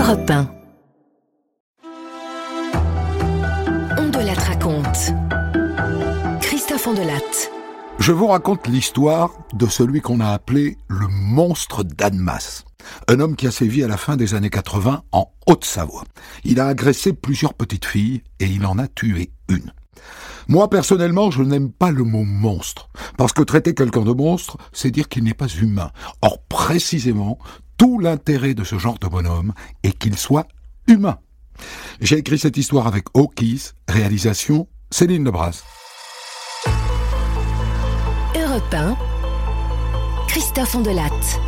Europe 1. On de Latte raconte. Christophe Ondelatte. Je vous raconte l'histoire de celui qu'on a appelé le monstre d'Annemasse. Un homme qui a sévi à la fin des années 80 en Haute-Savoie. Il a agressé plusieurs petites filles et il en a tué une. Moi, personnellement, je n'aime pas le mot monstre, parce que traiter quelqu'un de monstre, c'est dire qu'il n'est pas humain. Or, précisément, tout l'intérêt de ce genre de bonhomme est qu'il soit humain. J'ai écrit cette histoire avec Hawkins, réalisation Céline Lebras. Europe 1. Christophe Ondelatte.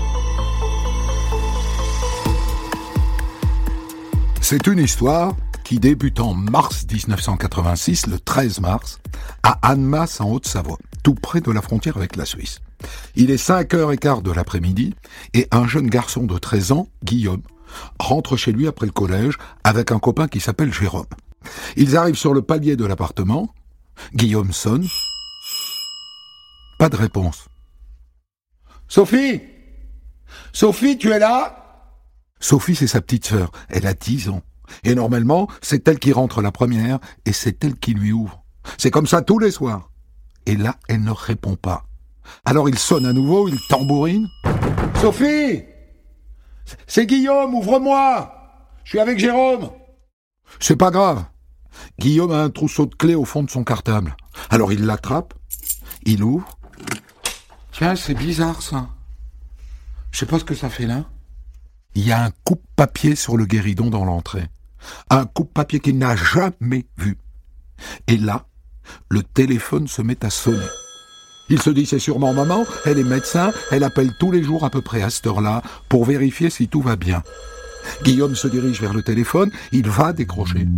C'est une histoire qui débute en mars 1986, le 13 mars, à Annemasse en Haute-Savoie, tout près de la frontière avec la Suisse. Il est 5h15 de l'après-midi et un jeune garçon de 13 ans, Guillaume, rentre chez lui après le collège avec un copain qui s'appelle Jérôme. Ils arrivent sur le palier de l'appartement. Guillaume sonne. Pas de réponse. « Sophie ? Sophie, tu es là ?» Sophie, c'est sa petite sœur. Elle a 10 ans. Et normalement, c'est elle qui rentre la première et c'est elle qui lui ouvre. C'est comme ça tous les soirs. Et là, elle ne répond pas. Alors il sonne à nouveau, il tambourine. « Sophie ! C'est Guillaume, ouvre-moi ! Je suis avec Jérôme !» C'est pas grave. Guillaume a un trousseau de clés au fond de son cartable. Alors il l'attrape, il ouvre. Tiens, c'est bizarre ça. Je sais pas ce que ça fait là. Il y a un coupe-papier sur le guéridon dans l'entrée. Un coupe-papier qu'il n'a jamais vu. Et là, le téléphone se met à sonner. Il se dit, c'est sûrement maman, elle est médecin, elle appelle tous les jours à peu près à cette heure-là pour vérifier si tout va bien. Guillaume se dirige vers le téléphone, il va décrocher.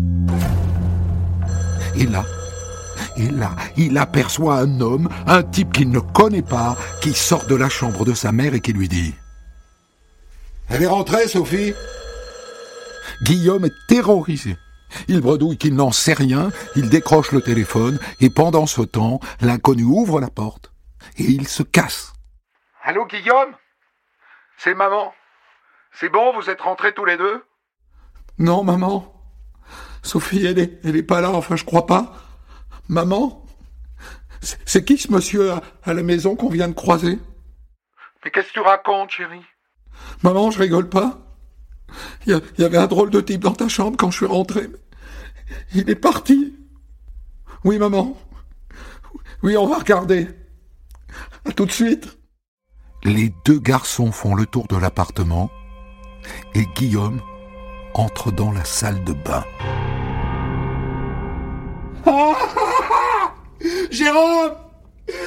Et là, il aperçoit un homme, un type qu'il ne connaît pas, qui sort de la chambre de sa mère et qui lui dit « Elle est rentrée, Sophie ?» Guillaume est terrorisé. Il bredouille qu'il n'en sait rien, il décroche le téléphone, et pendant ce temps, l'inconnu ouvre la porte, et il se casse. « Allô, Guillaume ? C'est maman. C'est bon, vous êtes rentrés tous les deux ? » ?»« Non, maman. Sophie, elle est pas là, enfin, je crois pas. Maman ? C'est qui ce monsieur à la maison qu'on vient de croiser ? » ?»« Mais qu'est-ce que tu racontes, chérie ? » ?»« Maman, je rigole pas. Il y avait un drôle de type dans ta chambre quand je suis rentré. Il est parti. Oui, maman. Oui, on va regarder. À tout de suite. Les deux garçons font le tour de l'appartement et Guillaume entre dans la salle de bain. Jérôme ! Jérôme !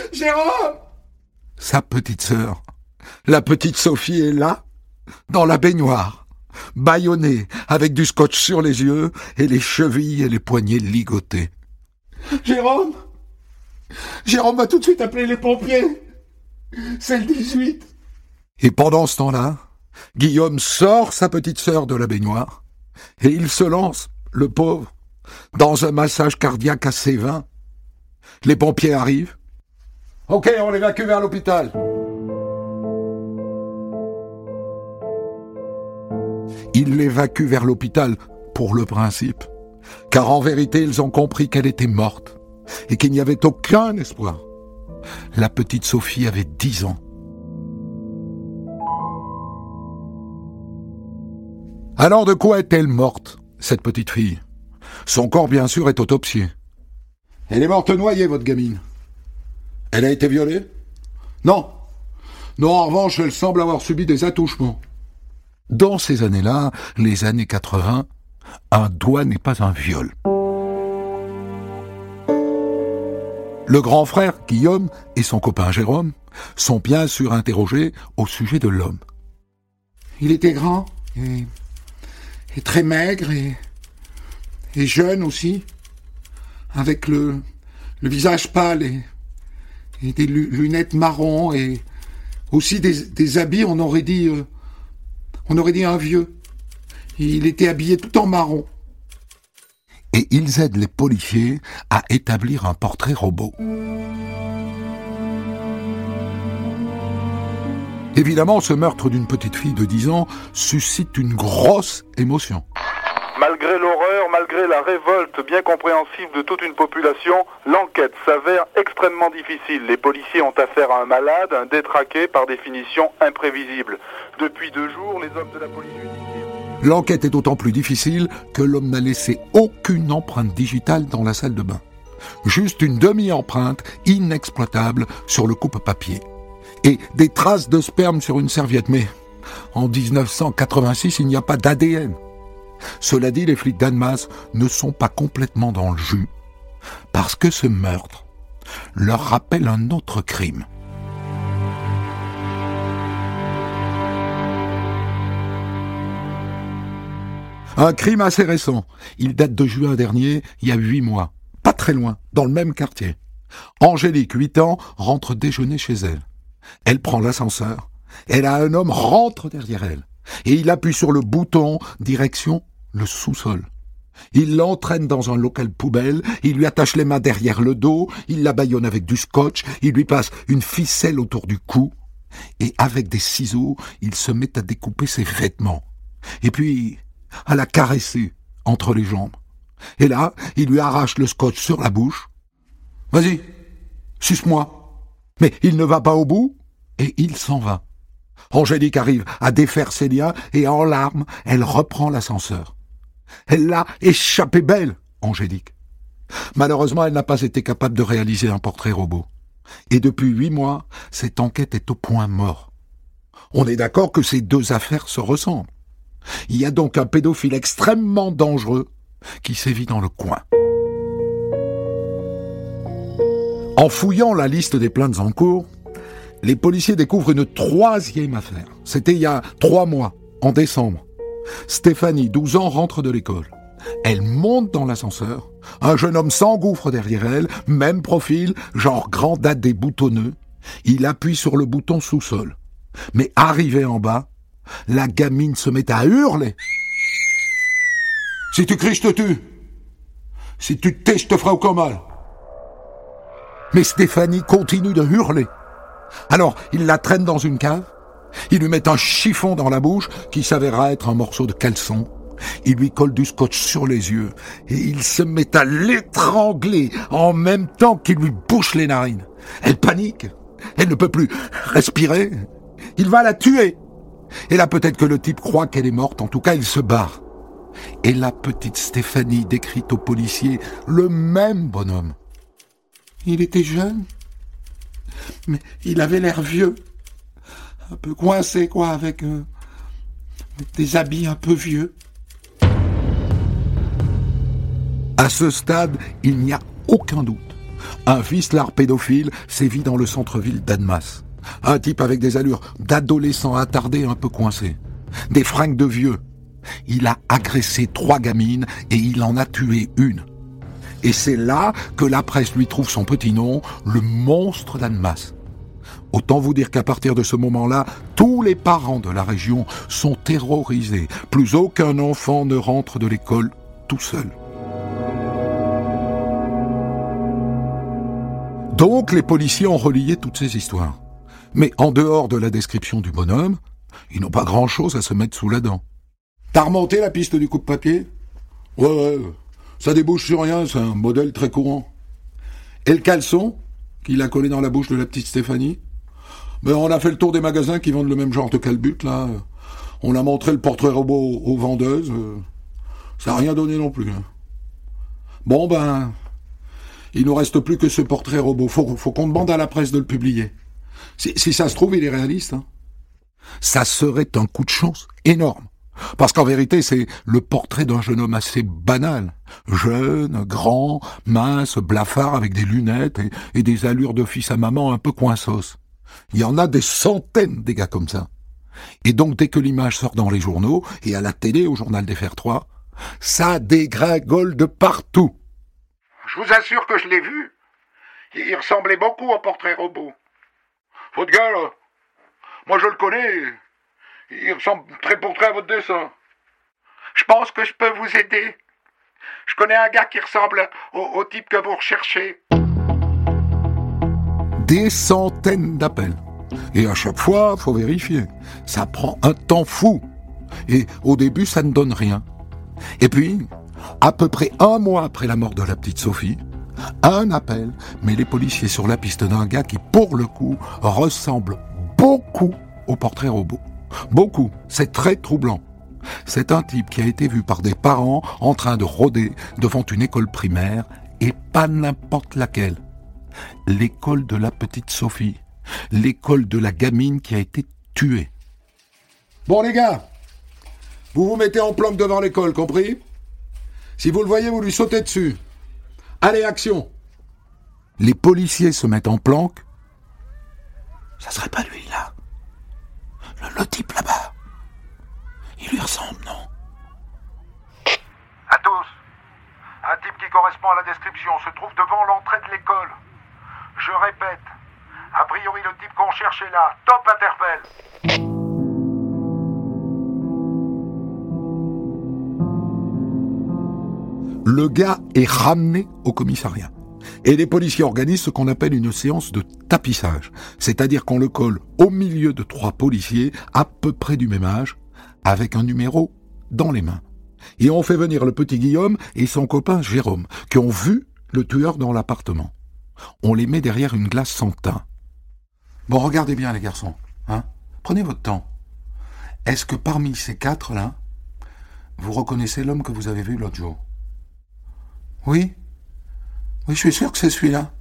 Sa petite sœur, la petite Sophie, est là, dans la baignoire, bâillonnée, avec du scotch sur les yeux et les chevilles et les poignets ligotés. Jérôme va tout de suite appeler les pompiers. C'est le 18. Et pendant ce temps-là, Guillaume sort sa petite sœur de la baignoire et il se lance, le pauvre, dans un massage cardiaque à Sévin. Les pompiers arrivent. Ok, on l'évacue vers l'hôpital. Ils l'évacuent vers l'hôpital pour le principe, car en vérité, ils ont compris qu'elle était morte et qu'il n'y avait aucun espoir. La petite Sophie avait 10 ans. Alors de quoi est-elle morte, cette petite fille ? Son corps, bien sûr, est autopsié. Elle est morte noyée, votre gamine. Elle a été violée ? Non. Non, en revanche, elle semble avoir subi des attouchements. Dans ces années-là, les années 80, un doigt n'est pas un viol. Le grand frère, Guillaume, et son copain Jérôme sont bien sûr interrogés au sujet de l'homme. Il était grand et très maigre et jeune aussi, avec le visage pâle et des lunettes marron et aussi des habits, on aurait dit un vieux. Il était habillé tout en marron. Et ils aident les policiers à établir un portrait robot. Évidemment, ce meurtre d'une petite fille de 10 ans suscite une grosse émotion. Malgré l'horreur, malgré la révolte bien compréhensible de toute une population, l'enquête s'avère extrêmement difficile. Les policiers ont affaire à un malade, un détraqué, par définition imprévisible. Depuis 2 jours, les hommes de la police judiciaire... L'enquête est d'autant plus difficile que l'homme n'a laissé aucune empreinte digitale dans la salle de bain. Juste une demi-empreinte inexploitable sur le coupe-papier. Et des traces de sperme sur une serviette. Mais en 1986, il n'y a pas d'ADN. Cela dit, les flics d'Annemasse ne sont pas complètement dans le jus, parce que ce meurtre leur rappelle un autre crime. Un crime assez récent. Il date de juin dernier, il y a 8 mois. Pas très loin, dans le même quartier. Angélique, 8 ans, rentre déjeuner chez elle. Elle prend l'ascenseur. Elle a un homme rentre derrière elle. Et il appuie sur le bouton, direction le sous-sol. Il l'entraîne dans un local poubelle, il lui attache les mains derrière le dos, il la bâillonne avec du scotch, il lui passe une ficelle autour du cou, et avec des ciseaux, il se met à découper ses vêtements. Et puis, à la caresser entre les jambes. Et là, il lui arrache le scotch sur la bouche. « Vas-y, suce-moi !» Mais il ne va pas au bout, et il s'en va. Angélique arrive à défaire ses liens, et en larmes, elle reprend l'ascenseur. Elle l'a échappé belle, Angélique. Malheureusement, elle n'a pas été capable de réaliser un portrait robot. Et depuis 8 mois, cette enquête est au point mort. On est d'accord que ces 2 affaires se ressemblent. Il y a donc un pédophile extrêmement dangereux qui sévit dans le coin. En fouillant la liste des plaintes en cours, les policiers découvrent une 3e affaire. C'était il y a 3 mois, en décembre. Stéphanie, 12 ans, rentre de l'école. Elle monte dans l'ascenseur. Un jeune homme s'engouffre derrière elle, même profil, genre grand dadais boutonneux. Il appuie sur le bouton sous-sol. Mais arrivé en bas, la gamine se met à hurler. « Si tu cries, je te tue. Si tu te tais, je te ferai aucun mal. » Mais Stéphanie continue de hurler. Alors, il la traîne dans une cave. Il lui met un chiffon dans la bouche qui s'avéra être un morceau de caleçon. Il lui colle du scotch sur les yeux et il se met à l'étrangler en même temps qu'il lui bouche les narines. Elle panique. Elle ne peut plus respirer. Il va la tuer. Et là, peut-être que le type croit qu'elle est morte. En tout cas, il se barre. Et la petite Stéphanie décrit au policier le même bonhomme. Il était jeune, mais il avait l'air vieux. Un peu coincé, quoi, avec des habits un peu vieux. À ce stade, il n'y a aucun doute. Un vicelard pédophile sévit dans le centre-ville d'Annemasse. Un type avec des allures d'adolescent attardé un peu coincé. Des fringues de vieux. Il a agressé 3 gamines et il en a tué une. Et c'est là que la presse lui trouve son petit nom, le monstre d'Annemasse. Autant vous dire qu'à partir de ce moment-là, tous les parents de la région sont terrorisés. Plus aucun enfant ne rentre de l'école tout seul. Donc les policiers ont relié toutes ces histoires. Mais en dehors de la description du bonhomme, ils n'ont pas grand-chose à se mettre sous la dent. T'as remonté la piste du coupe-papier ? Ouais, ça débouche sur rien, c'est un modèle très courant. Et le caleçon, qu'il a collé dans la bouche de la petite Stéphanie ? Mais on a fait le tour des magasins qui vendent le même genre de calbut, là. On a montré le portrait robot aux vendeuses. Ça n'a rien donné non plus. Hein. Bon, il nous reste plus que ce portrait robot. Faut qu'on demande à la presse de le publier. Si ça se trouve, il est réaliste. Hein. Ça serait un coup de chance énorme. Parce qu'en vérité, c'est le portrait d'un jeune homme assez banal. Jeune, grand, mince, blafard, avec des lunettes et des allures de fils à maman un peu coinsos. Il y en a des centaines des gars comme ça. Et donc, dès que l'image sort dans les journaux, et à la télé, au journal des Fers 3, ça dégringole de partout. Je vous assure que je l'ai vu. Il ressemblait beaucoup au portrait robot. Votre gars, là, moi je le connais. Il ressemble très pour très à votre dessin. Je pense que je peux vous aider. Je connais un gars qui ressemble au type que vous recherchez. Des centaines d'appels. Et à chaque fois, faut vérifier. Ça prend un temps fou. Et au début, ça ne donne rien. Et puis, à peu près 1 mois après la mort de la petite Sophie, un appel met les policiers sur la piste d'un gars qui, pour le coup, ressemble beaucoup au portrait robot. Beaucoup. C'est très troublant. C'est un type qui a été vu par des parents en train de rôder devant une école primaire, et pas n'importe laquelle. L'école de la petite Sophie. L'école de la gamine qui a été tuée. Bon les gars, vous vous mettez en planque devant l'école, compris ? Si vous le voyez, vous lui sautez dessus. Allez, action ! Les policiers se mettent en planque. Ça serait pas lui, là. Le type là-bas. Il lui ressemble, non ? À tous. Un type qui correspond à la description se trouve devant l'entrée de l'école. Je répète, a priori le type qu'on cherche est là. Top interpelle. Le gars est ramené au commissariat. Et les policiers organisent ce qu'on appelle une séance de tapissage. C'est-à-dire qu'on le colle au milieu de 3 policiers à peu près du même âge, avec un numéro dans les mains. Et on fait venir le petit Guillaume et son copain Jérôme, qui ont vu le tueur dans l'appartement. On les met derrière une glace sans teint. Bon, regardez bien les garçons, hein. Prenez votre temps. Est-ce que parmi ces 4-là, vous reconnaissez l'homme que vous avez vu l'autre jour ? Oui, je suis sûr que c'est celui-là.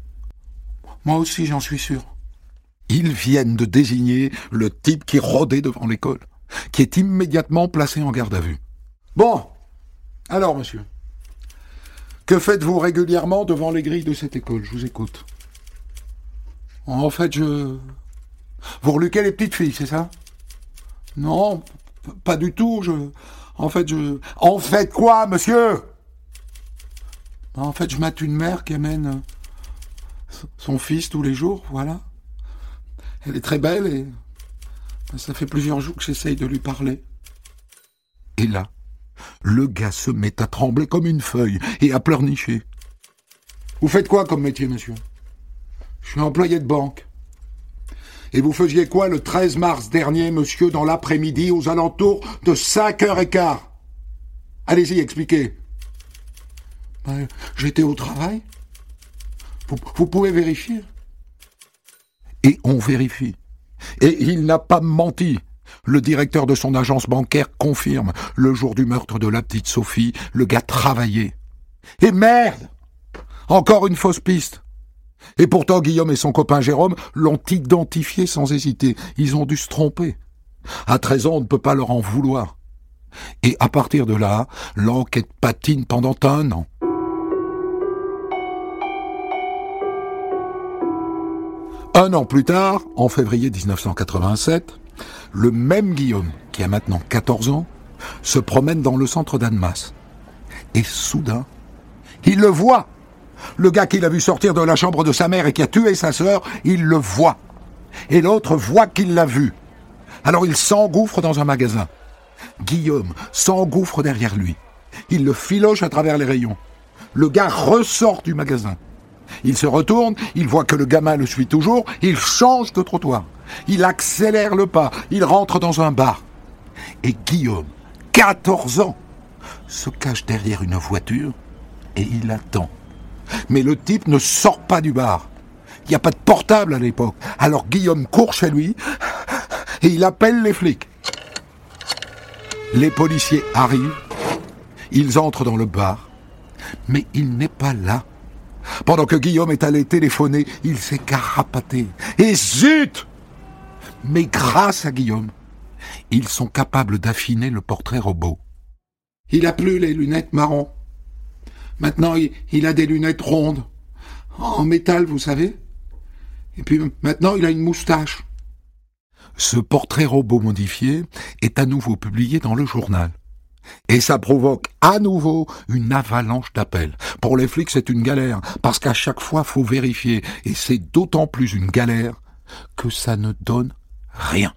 Moi aussi, j'en suis sûr. Ils viennent de désigner le type qui rôdait devant l'école, qui est immédiatement placé en garde à vue. Bon, alors monsieur, que faites-vous régulièrement devant les grilles de cette école ? Je vous écoute. En fait, Vous reluquez les petites filles, c'est ça ? Non, pas du tout, En fait quoi, monsieur ? En fait, je mate une mère qui amène son fils tous les jours, voilà. Elle est très belle et ça fait plusieurs jours que j'essaye de lui parler. Et là, le gars se met à trembler comme une feuille et à pleurnicher. Vous faites quoi comme métier, monsieur ? Je suis employé de banque. Et vous faisiez quoi le 13 mars dernier, monsieur, dans l'après-midi, aux alentours de 5h15 ? Allez-y, expliquez. J'étais au travail. Vous pouvez vérifier. Et on vérifie. Et il n'a pas menti. Le directeur de son agence bancaire confirme. Le jour du meurtre de la petite Sophie, le gars travaillait. Et merde ! Encore une fausse piste. Et pourtant, Guillaume et son copain Jérôme l'ont identifié sans hésiter. Ils ont dû se tromper. À 13 ans, on ne peut pas leur en vouloir. Et à partir de là, l'enquête patine pendant 1 an. Un an plus tard, en février 1987, le même Guillaume, qui a maintenant 14 ans, se promène dans le centre d'Annemasse. Et soudain, il le voit. Le gars qu'il a vu sortir de la chambre de sa mère et qui a tué sa sœur, il le voit. Et l'autre voit qu'il l'a vu. Alors il s'engouffre dans un magasin. Guillaume s'engouffre derrière lui. Il le filoche à travers les rayons. Le gars ressort du magasin. Il se retourne, il voit que le gamin le suit toujours, il change de trottoir. Il accélère le pas, il rentre dans un bar. Et Guillaume, 14 ans, se cache derrière une voiture et il attend. Mais le type ne sort pas du bar. Il n'y a pas de portable à l'époque. Alors Guillaume court chez lui et il appelle les flics. Les policiers arrivent, ils entrent dans le bar, mais il n'est pas là. Pendant que Guillaume est allé téléphoner, il s'est carapaté. Et zut ! Mais grâce à Guillaume, ils sont capables d'affiner le portrait robot. Il n'a plus les lunettes marron. Maintenant, il a des lunettes rondes, en métal, vous savez. Et puis maintenant, il a une moustache. Ce portrait robot modifié est à nouveau publié dans le journal. Et ça provoque à nouveau une avalanche d'appels. Pour les flics, c'est une galère, parce qu'à chaque fois, faut vérifier. Et c'est d'autant plus une galère que ça ne donne rien.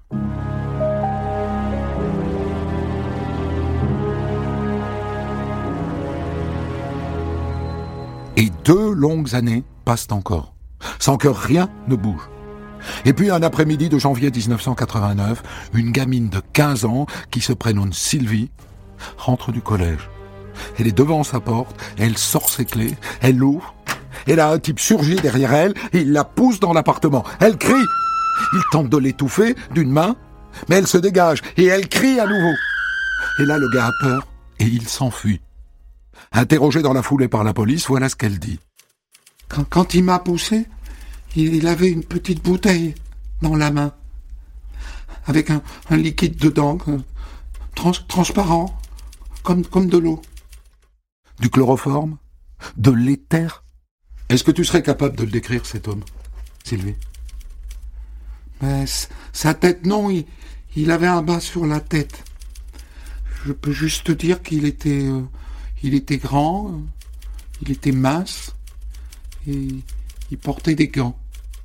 Et 2 longues années passent encore, sans que rien ne bouge. Et puis un après-midi de janvier 1989, une gamine de 15 ans qui se prénomme Sylvie rentre du collège. Elle est devant sa porte, elle sort ses clés, elle l'ouvre, et là un type surgit derrière elle, et il la pousse dans l'appartement. Elle crie, il tente de l'étouffer d'une main, mais elle se dégage, et elle crie à nouveau. Et là le gars a peur, et il s'enfuit. Interrogée dans la foulée par la police, voilà ce qu'elle dit. Quand il m'a poussé, il avait une petite bouteille dans la main, avec un liquide dedans, transparent, comme de l'eau. Du chloroforme? De l'éther? Est-ce que tu serais capable de le décrire, cet homme, Sylvie? Mais sa tête, non, il avait un bas sur la tête. Je peux juste te dire qu'il était grand, il était mince, et il portait des gants.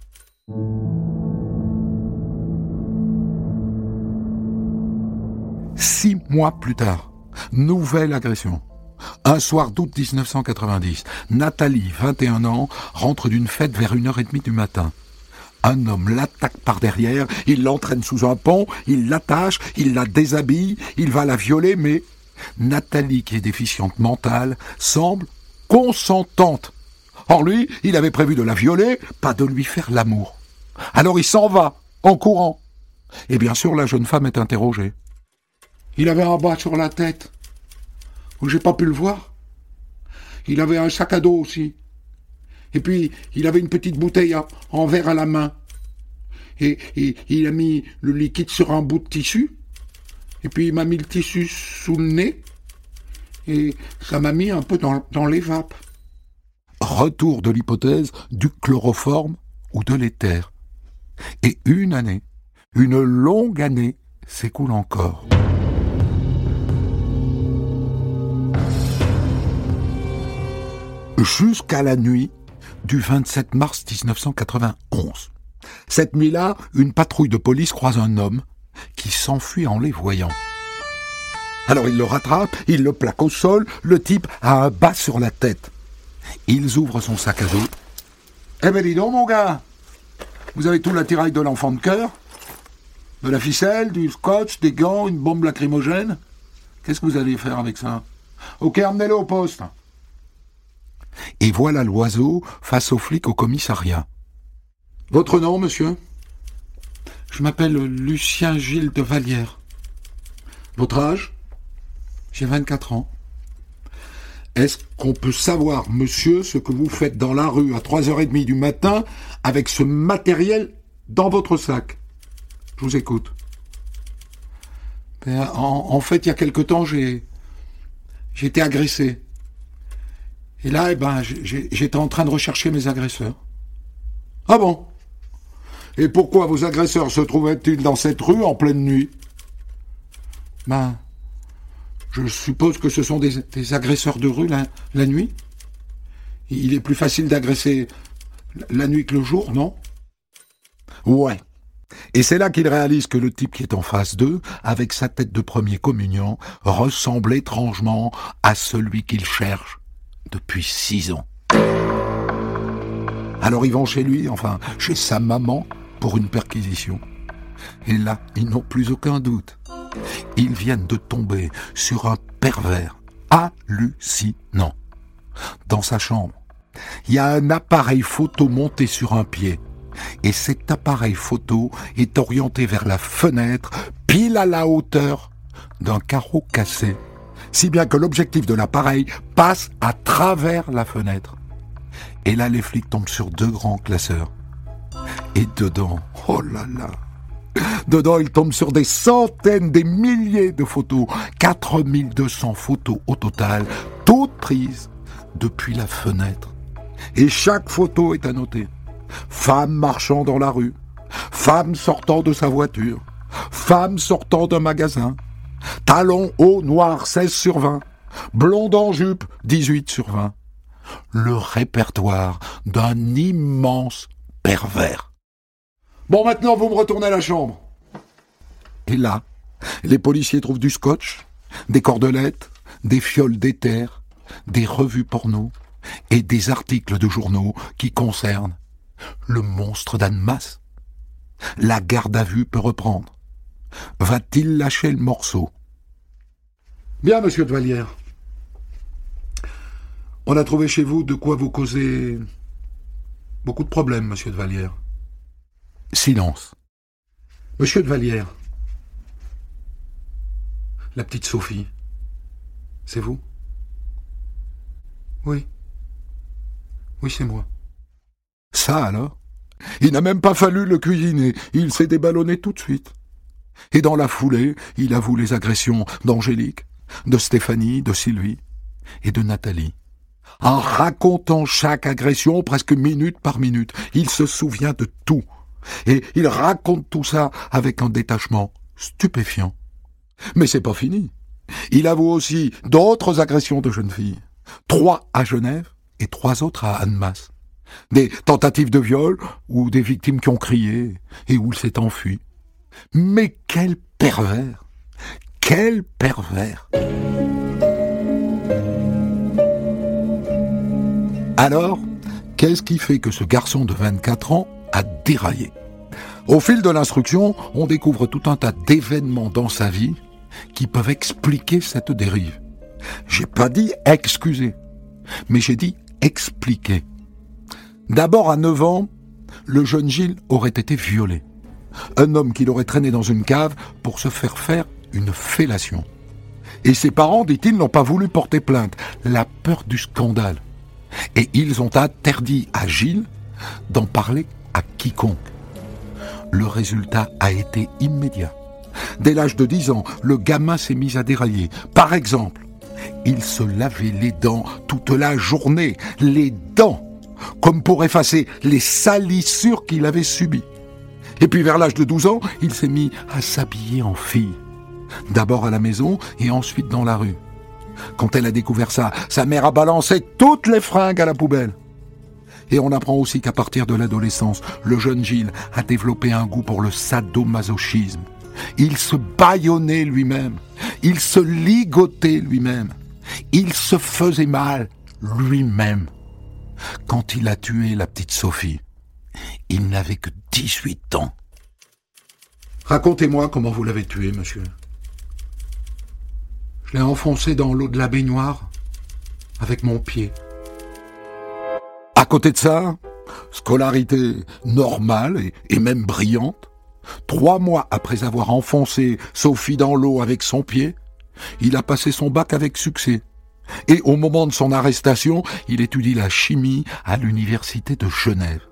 6 mois plus tard, nouvelle agression. Un soir d'août 1990, Nathalie, 21 ans, rentre d'une fête vers 1h30 du matin. Un homme l'attaque par derrière, il l'entraîne sous un pont, il l'attache, il la déshabille, il va la violer, mais Nathalie, qui est déficiente mentale, semble consentante. Or lui, il avait prévu de la violer, pas de lui faire l'amour. Alors il s'en va, en courant. Et bien sûr, la jeune femme est interrogée. Il avait un bas sur la tête, où j'ai pas pu le voir. Il avait un sac à dos aussi. Et puis, il avait une petite bouteille en verre à la main. Et il a mis le liquide sur un bout de tissu. Et puis, il m'a mis le tissu sous le nez. Et ça m'a mis un peu dans les vapes. Retour de l'hypothèse du chloroforme ou de l'éther. Et une année, une longue année, s'écoule encore. Jusqu'à la nuit du 27 mars 1991. Cette nuit-là, une patrouille de police croise un homme qui s'enfuit en les voyant. Alors il le rattrape, il le plaque au sol, le type a un bas sur la tête. Ils ouvrent son sac à dos. « Eh ben dis donc mon gars, vous avez tout l'attirail de l'enfant de cœur, de la ficelle, du scotch, des gants, une bombe lacrymogène. Qu'est-ce que vous allez faire avec ça? Ok, emmenez-le au poste. » Et voilà l'oiseau face aux flics au commissariat. « Votre nom, monsieur ?»« Je m'appelle Lucien Gilles de Vallière. »« Votre âge ?»« J'ai 24 ans. »« Est-ce qu'on peut savoir, monsieur, ce que vous faites dans la rue à 3h30 du matin avec ce matériel dans votre sac ? Je vous écoute. » En fait, il y a quelque temps, j'ai été agressé. Et là, j'étais en train de rechercher mes agresseurs. Ah bon? Et pourquoi vos agresseurs se trouvaient-ils dans cette rue en pleine nuit? Je suppose que ce sont des agresseurs de rue la nuit. Il est plus facile d'agresser la nuit que le jour, non? Ouais. Et c'est là qu'il réalise que le type qui est en face d'eux, avec sa tête de premier communiant, ressemble étrangement à celui qu'il cherche depuis 6 ans. Alors ils vont chez lui, enfin chez sa maman, pour une perquisition. Et là, ils n'ont plus aucun doute. Ils viennent de tomber sur un pervers hallucinant. Dans sa chambre, il y a un appareil photo monté sur un pied. Et cet appareil photo est orienté vers la fenêtre, pile à la hauteur d'un carreau cassé. Si bien que l'objectif de l'appareil passe à travers la fenêtre. Et là, les flics tombent sur 2 grands classeurs. Et dedans, oh là là, dedans, ils tombent sur des centaines, des milliers de photos, 4200 photos au total, toutes prises depuis la fenêtre. Et chaque photo est annotée. Femme marchant dans la rue, femme sortant de sa voiture, femme sortant d'un magasin, talons hauts noirs 16/20, blonde en jupe 18/20. Le répertoire d'un immense pervers. Bon, maintenant vous me retournez à la chambre. Et là, les policiers trouvent du scotch, des cordelettes, des fioles d'éther, des revues porno et des articles de journaux qui concernent le monstre d'Annemasse. La garde à vue peut reprendre. Va-t-il lâcher le morceau? Bien, monsieur de Vallière. On a trouvé chez vous de quoi vous causer beaucoup de problèmes, monsieur de Vallière. Silence. Monsieur de Vallière, la petite Sophie, c'est vous? Oui. Oui, c'est moi. Ça alors? Il n'a même pas fallu le cuisiner, il s'est déballonné tout de suite. Et dans la foulée, il avoue les agressions d'Angélique, de Stéphanie, de Sylvie et de Nathalie. En racontant chaque agression presque minute par minute, il se souvient de tout. Et il raconte tout ça avec un détachement stupéfiant. Mais c'est pas fini. Il avoue aussi d'autres agressions de jeunes filles. 3 à Genève et 3 autres à Annemasse. Des tentatives de viol ou des victimes qui ont crié et où il s'est enfui. Mais quel pervers! Quel pervers! Alors, qu'est-ce qui fait que ce garçon de 24 ans a déraillé? Au fil de l'instruction, on découvre tout un tas d'événements dans sa vie qui peuvent expliquer cette dérive. J'ai pas dit excuser, mais j'ai dit expliquer. D'abord, à 9 ans, le jeune Gilles aurait été violé. Un homme qui l'aurait traîné dans une cave pour se faire une fellation. Et ses parents, dit-il, n'ont pas voulu porter plainte, la peur du scandale. Et ils ont interdit à Gilles d'en parler à quiconque. Le résultat a été immédiat. Dès l'âge de 10 ans, le gamin s'est mis à dérailler. Par exemple, il se lavait les dents toute la journée, les dents, comme pour effacer les salissures qu'il avait subies. Et puis vers l'âge de 12 ans, il s'est mis à s'habiller en fille. D'abord à la maison et ensuite dans la rue. Quand elle a découvert ça, sa mère a balancé toutes les fringues à la poubelle. Et on apprend aussi qu'à partir de l'adolescence, le jeune Gilles a développé un goût pour le sadomasochisme. Il se bâillonnait lui-même, il se ligotait lui-même, il se faisait mal lui-même. Quand il a tué la petite Sophie, il n'avait que 18 ans. Racontez-moi comment vous l'avez tué, monsieur. Je l'ai enfoncé dans l'eau de la baignoire avec mon pied. À côté de ça, scolarité normale et même brillante. 3 mois après avoir enfoncé Sophie dans l'eau avec son pied, il a passé son bac avec succès. Et au moment de son arrestation, il étudie la chimie à l'université de Genève.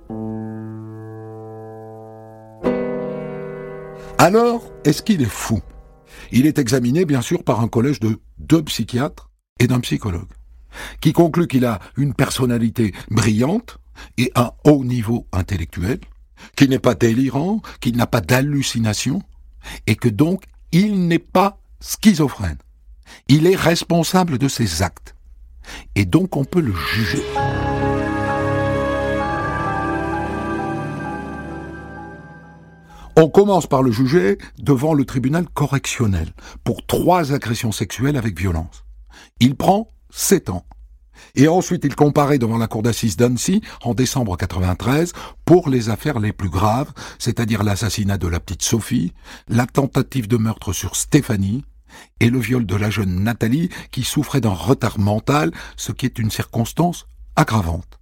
Alors, est-ce qu'il est fou? Il est examiné, bien sûr, par un collège de 2 psychiatres et d'un psychologue, qui conclut qu'il a une personnalité brillante et un haut niveau intellectuel, qu'il n'est pas délirant, qu'il n'a pas d'hallucination, et que donc, il n'est pas schizophrène. Il est responsable de ses actes. Et donc, on peut le juger. On commence par le juger devant le tribunal correctionnel pour 3 agressions sexuelles avec violence. Il prend 7 ans. Et ensuite, il comparaît devant la cour d'assises d'Annecy en décembre 1993 pour les affaires les plus graves, c'est-à-dire l'assassinat de la petite Sophie, la tentative de meurtre sur Stéphanie et le viol de la jeune Nathalie qui souffrait d'un retard mental, ce qui est une circonstance aggravante.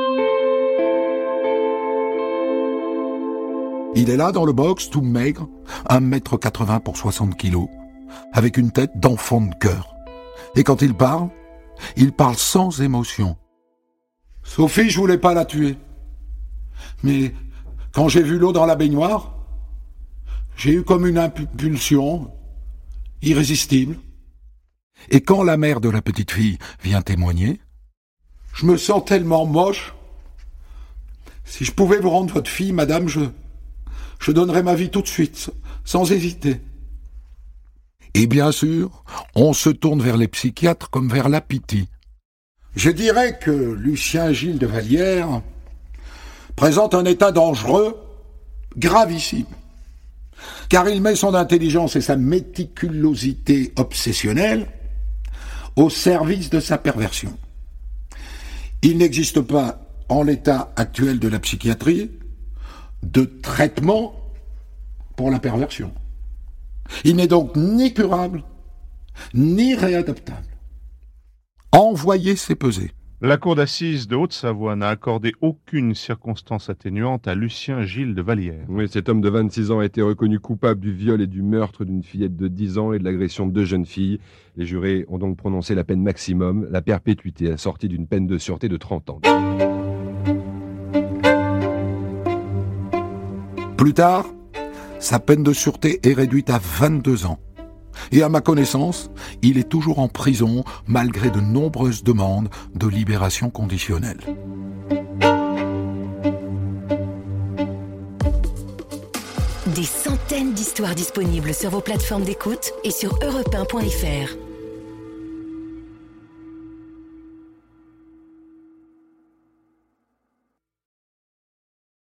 Il est là dans le box, tout maigre, 1,80 m pour 60 kilos, avec une tête d'enfant de cœur. Et quand il parle sans émotion. Sophie, je voulais pas la tuer. Mais quand j'ai vu l'eau dans la baignoire, j'ai eu comme une impulsion irrésistible. Et quand la mère de la petite fille vient témoigner, je me sens tellement moche. Si je pouvais vous rendre votre fille, madame, je donnerais ma vie tout de suite, sans hésiter. Et bien sûr, on se tourne vers les psychiatres comme vers la pitié. Je dirais que Lucien Gilles de Vallière présente un état dangereux, gravissime, car il met son intelligence et sa méticulosité obsessionnelle au service de sa perversion. Il n'existe pas, en l'état actuel de la psychiatrie, de traitement pour la perversion. Il n'est donc ni curable, ni réadaptable. Envoyez ces pesées. La cour d'assises de Haute-Savoie n'a accordé aucune circonstance atténuante à Lucien Gilles de Vallière. Oui, cet homme de 26 ans a été reconnu coupable du viol et du meurtre d'une fillette de 10 ans et de l'agression de 2 jeunes filles. Les jurés ont donc prononcé la peine maximum, la perpétuité, assortie d'une peine de sûreté de 30 ans. Plus tard, sa peine de sûreté est réduite à 22 ans. Et à ma connaissance, il est toujours en prison malgré de nombreuses demandes de libération conditionnelle. Des centaines d'histoires disponibles sur vos plateformes d'écoute et sur europe1.fr.